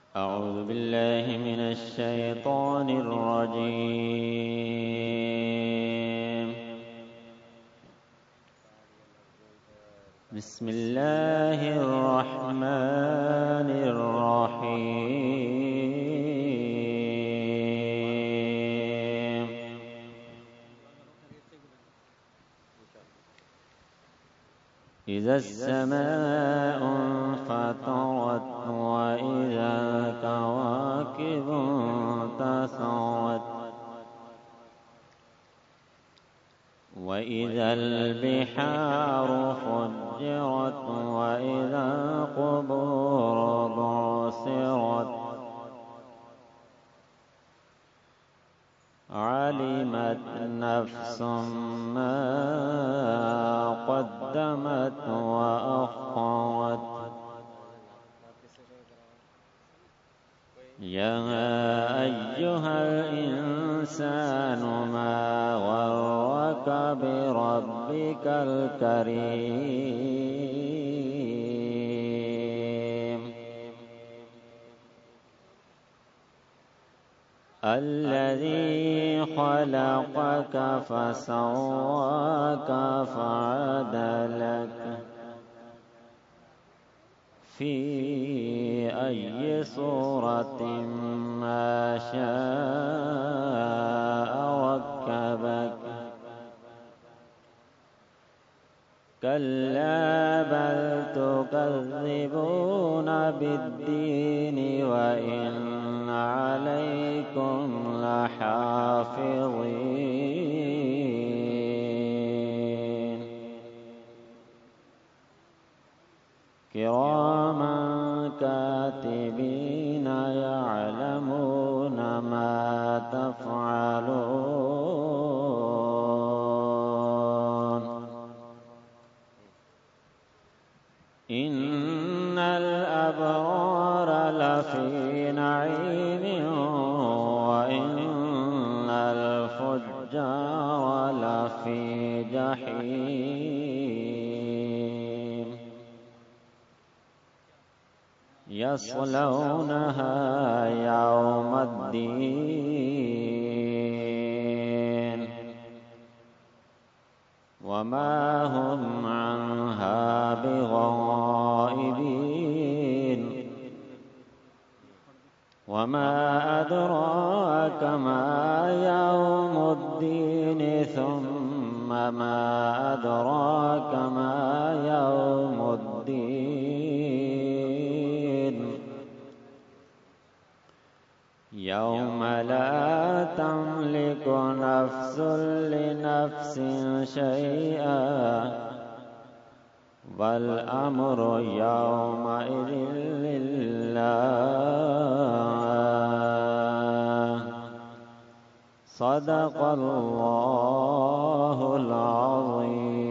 أعوذ بالله من الشيطان الرجيم. بسم الله الرحمن الرحيم. إذا السماء انفطرت وإذا الكواكب انتثرت وإذا البحار فجرت وإذا القبور بعثرت علمت نفس ما قدمت وأخرت يا أيها الإنسان ما غرك بربك الكريم الذي خلقك فسواك فعدلك في أي صورة ما شاء ركبك كلا بل تكذبون بالدين وإن عليكم لحافظين كراما كاتبين يعلمون ما تفعلون إن الأبرار لفي نعيم وإن الفجار لفي جحيم يصلونها يوم الدين وما هم عنها بغائبين وما أدراك ما يوم الدين ثم ما أدراك ما يوم الدين يوم لا تملك نفس لنفس شيئا والأمر يومئذ لله صدق الله العظيم.